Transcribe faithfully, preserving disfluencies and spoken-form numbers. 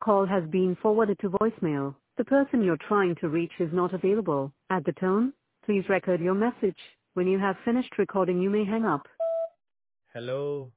call has been forwarded to voicemail. The person you're trying to reach is not available. At the tone, please record your message. When you have finished recording, you may hang up. Hello.